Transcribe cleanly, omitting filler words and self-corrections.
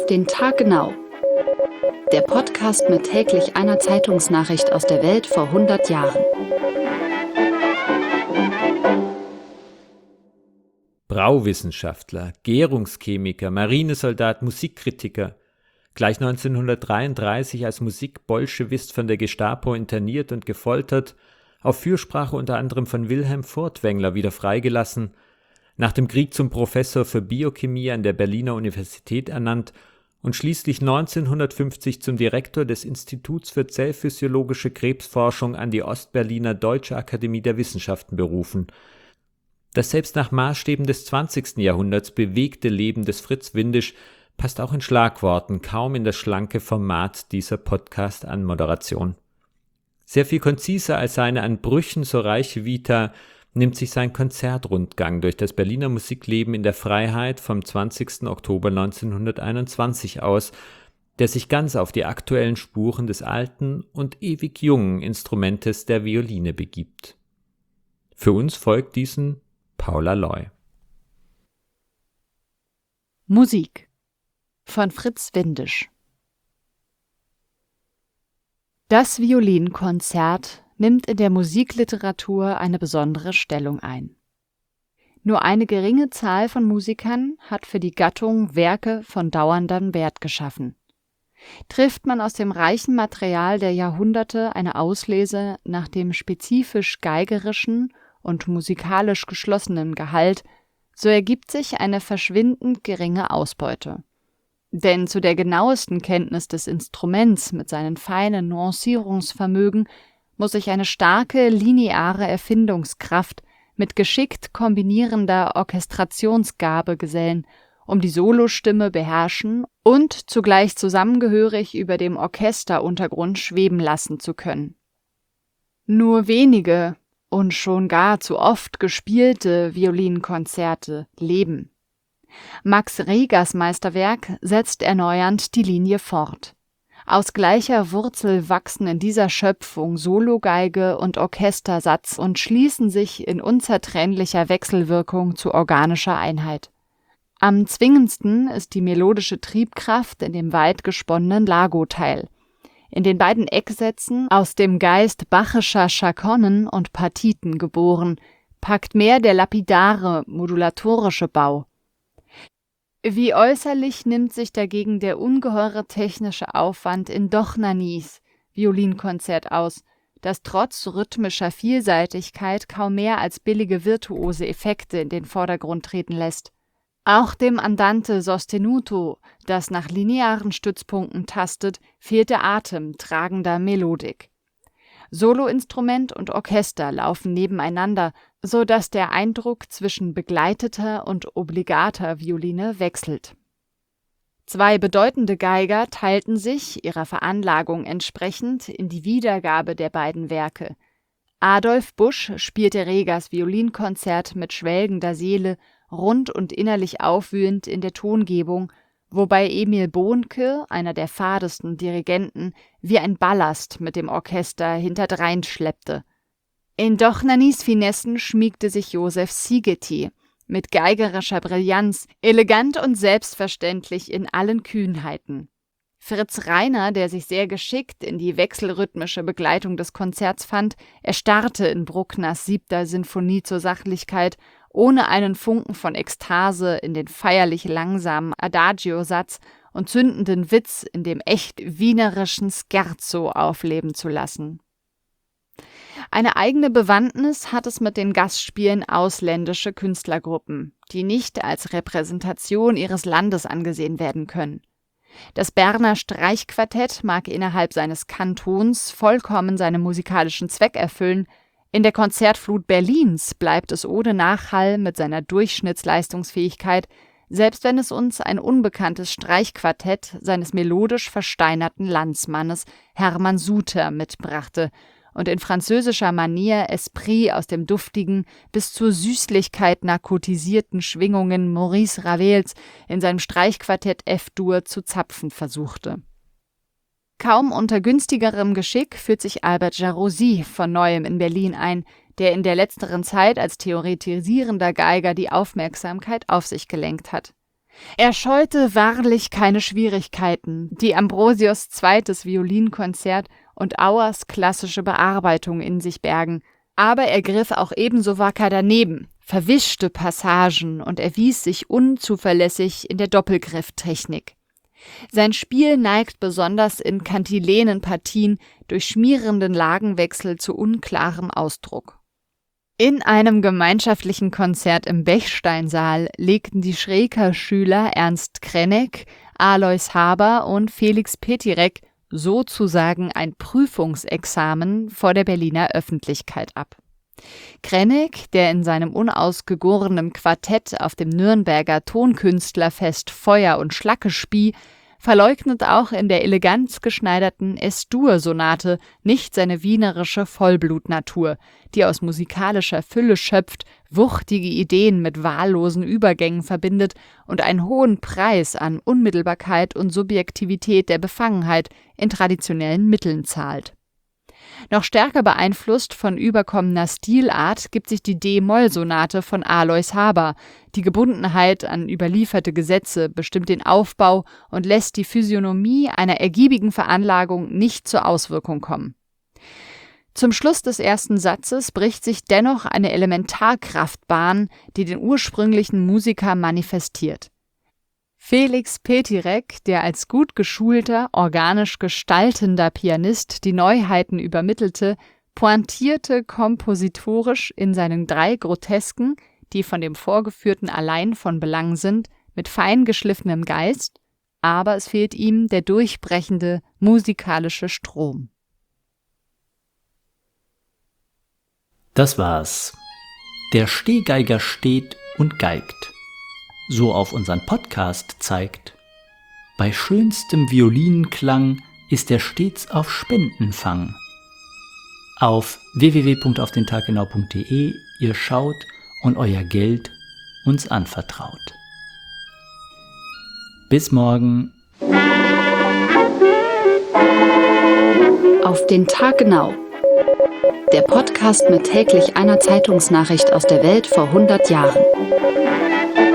den Tag genau. Der Podcast mit täglich einer Zeitungsnachricht aus der Welt vor 100 Jahren. Brauwissenschaftler, Gärungschemiker, Marinesoldat, Musikkritiker. Gleich 1933 als Musikbolschewist von der Gestapo interniert und gefoltert, auf Fürsprache unter anderem von Wilhelm Furtwängler wieder freigelassen, nach dem Krieg zum Professor für Biochemie an der Berliner Universität ernannt und schließlich 1950 zum Direktor des Instituts für zellphysiologische Krebsforschung an die Ostberliner Deutsche Akademie der Wissenschaften berufen. Das selbst nach Maßstäben des 20. Jahrhunderts bewegte Leben des Fritz Windisch passt auch in Schlagworten kaum in das schlanke Format dieser Podcast-Anmoderation. Sehr viel konziser als seine an Brüchen so reiche Vita nimmt sich sein Konzertrundgang durch das Berliner Musikleben in der Freiheit vom 20. Oktober 1921 aus, der sich ganz auf die aktuellen Spuren des alten und ewig jungen Instrumentes der Violine begibt. Für uns folgt diesen Paula Loy. Musik von Fritz Windisch. Das Violinkonzert nimmt in der Musikliteratur eine besondere Stellung ein. Nur eine geringe Zahl von Musikern hat für die Gattung Werke von dauerndem Wert geschaffen. Trifft man aus dem reichen Material der Jahrhunderte eine Auslese nach dem spezifisch geigerischen und musikalisch geschlossenen Gehalt, so ergibt sich eine verschwindend geringe Ausbeute. Denn zu der genauesten Kenntnis des Instruments mit seinen feinen Nuancierungsvermögen muss sich eine starke lineare Erfindungskraft mit geschickt kombinierender Orchestrationsgabe gesellen, um die Solostimme beherrschen und zugleich zusammengehörig über dem Orchesteruntergrund schweben lassen zu können. Nur wenige und schon gar zu oft gespielte Violinkonzerte leben. Max Regers Meisterwerk setzt erneuernd die Linie fort. Aus gleicher Wurzel wachsen in dieser Schöpfung Sologeige und Orchestersatz und schließen sich in unzertrennlicher Wechselwirkung zu organischer Einheit. Am zwingendsten ist die melodische Triebkraft in dem weit gesponnenen Largo-Teil. In den beiden Ecksätzen, aus dem Geist bachischer Chaconnen und Partiten geboren, packt mehr der lapidare, modulatorische Bau. Wie äußerlich nimmt sich dagegen der ungeheure technische Aufwand in Dochnanys Violinkonzert aus, das trotz rhythmischer Vielseitigkeit kaum mehr als billige virtuose Effekte in den Vordergrund treten lässt. Auch dem Andante sostenuto, das nach linearen Stützpunkten tastet, fehlt der Atem tragender Melodik. Soloinstrument und Orchester laufen nebeneinander, so dass der Eindruck zwischen begleiteter und obligater Violine wechselt. Zwei bedeutende Geiger teilten sich, ihrer Veranlagung entsprechend, in die Wiedergabe der beiden Werke. Adolf Busch spielte Regers Violinkonzert mit schwelgender Seele, rund und innerlich aufwühlend in der Tongebung, wobei Emil Bohnke, einer der fadesten Dirigenten, wie ein Ballast mit dem Orchester hinterdrein schleppte. In Dochnanys Finessen schmiegte sich Josef Szigeti, mit geigerischer Brillanz, elegant und selbstverständlich in allen Kühnheiten. Fritz Reiner, der sich sehr geschickt in die wechselrhythmische Begleitung des Konzerts fand, erstarrte in Bruckners 7. Sinfonie zur Sachlichkeit, ohne einen Funken von Ekstase in den feierlich langsamen Adagio-Satz und zündenden Witz in dem echt wienerischen Scherzo aufleben zu lassen. Eine eigene Bewandtnis hat es mit den Gastspielen ausländischer Künstlergruppen, die nicht als Repräsentation ihres Landes angesehen werden können. Das Berner Streichquartett mag innerhalb seines Kantons vollkommen seinen musikalischen Zweck erfüllen, in der Konzertflut Berlins bleibt es ohne Nachhall mit seiner Durchschnittsleistungsfähigkeit, selbst wenn es uns ein unbekanntes Streichquartett seines melodisch versteinerten Landsmannes Hermann Suter mitbrachte und in französischer Manier Esprit aus dem duftigen, bis zur Süßlichkeit narkotisierten Schwingungen Maurice Ravels in seinem Streichquartett F-Dur zu zapfen versuchte. Kaum unter günstigerem Geschick führt sich Albert Jarosy von neuem in Berlin ein, der in der letzteren Zeit als theoretisierender Geiger die Aufmerksamkeit auf sich gelenkt hat. Er scheute wahrlich keine Schwierigkeiten, die Ambrosius' zweites Violinkonzert und Auers klassische Bearbeitung in sich bergen, aber er griff auch ebenso wacker daneben, verwischte Passagen und erwies sich unzuverlässig in der Doppelgrifftechnik. Sein Spiel neigt besonders in Kantilenenpartien durch schmierenden Lagenwechsel zu unklarem Ausdruck. In einem gemeinschaftlichen Konzert im Bechsteinsaal legten die Schreker-Schüler Ernst Krenneck, Alois Haber und Felix Petirek sozusagen ein Prüfungsexamen vor der Berliner Öffentlichkeit ab. Krenneck, der in seinem unausgegorenen Quartett auf dem Nürnberger Tonkünstlerfest Feuer und Schlacke spie, verleugnet auch in der elegant geschneiderten Es-Dur-Sonate nicht seine wienerische Vollblutnatur, die aus musikalischer Fülle schöpft, wuchtige Ideen mit wahllosen Übergängen verbindet und einen hohen Preis an Unmittelbarkeit und Subjektivität der Befangenheit in traditionellen Mitteln zahlt. Noch stärker beeinflusst von überkommener Stilart gibt sich die D-Moll-Sonate von Alois Haber. Die Gebundenheit an überlieferte Gesetze bestimmt den Aufbau und lässt die Physiognomie einer ergiebigen Veranlagung nicht zur Auswirkung kommen. Zum Schluss des ersten Satzes bricht sich dennoch eine Elementarkraft Bahn, die den ursprünglichen Musiker manifestiert. Felix Petirek, der als gut geschulter, organisch gestaltender Pianist die Neuheiten übermittelte, pointierte kompositorisch in seinen 3 Grotesken, die von dem Vorgeführten allein von Belang sind, mit fein geschliffenem Geist, aber es fehlt ihm der durchbrechende musikalische Strom. Das war's. Der Stehgeiger steht und geigt. So auf unseren Podcast zeigt. Bei schönstem Violinenklang ist er stets auf Spendenfang. Auf www.aufdentaggenau.de ihr schaut und euer Geld uns anvertraut. Bis morgen. Auf den Tag genau. Der Podcast mit täglich einer Zeitungsnachricht aus der Welt vor 100 Jahren.